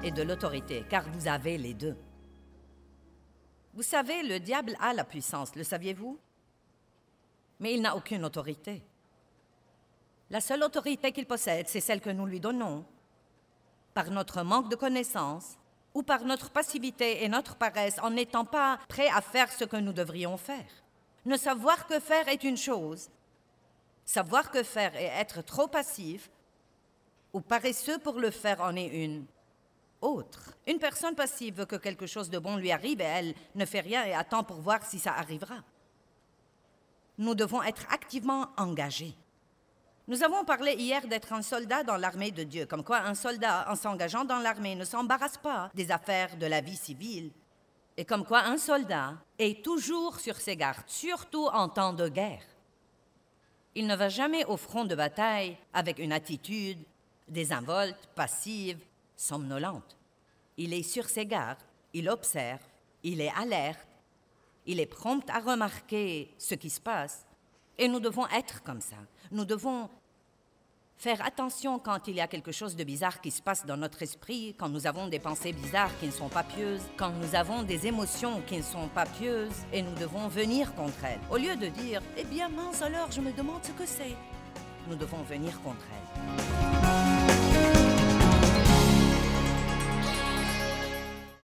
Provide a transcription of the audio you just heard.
et de l'autorité, car vous avez les deux. Vous savez, le diable a la puissance, le saviez-vous? Mais il n'a aucune autorité. La seule autorité qu'il possède, c'est celle que nous lui donnons, par notre manque de connaissances ou par notre passivité et notre paresse en n'étant pas prêts à faire ce que nous devrions faire. Ne savoir que faire est une chose. Savoir que faire et être trop passif ou paresseux pour le faire en est une autre. Une personne passive veut que quelque chose de bon lui arrive et elle ne fait rien et attend pour voir si ça arrivera. Nous devons être activement engagés. Nous avons parlé hier d'être un soldat dans l'armée de Dieu, comme quoi un soldat, en s'engageant dans l'armée, ne s'embarrasse pas des affaires de la vie civile, et comme quoi un soldat est toujours sur ses gardes, surtout en temps de guerre. Il ne va jamais au front de bataille avec une attitude désinvolte, passive, somnolente. Il est sur ses gardes, il observe, il est alerte, il est prompt à remarquer ce qui se passe. Et nous devons être comme ça. Nous devons faire attention quand il y a quelque chose de bizarre qui se passe dans notre esprit, quand nous avons des pensées bizarres qui ne sont pas pieuses, quand nous avons des émotions qui ne sont pas pieuses, et nous devons venir contre elles. Au lieu de dire « Eh bien mince alors, je me demande ce que c'est », nous devons venir contre elles.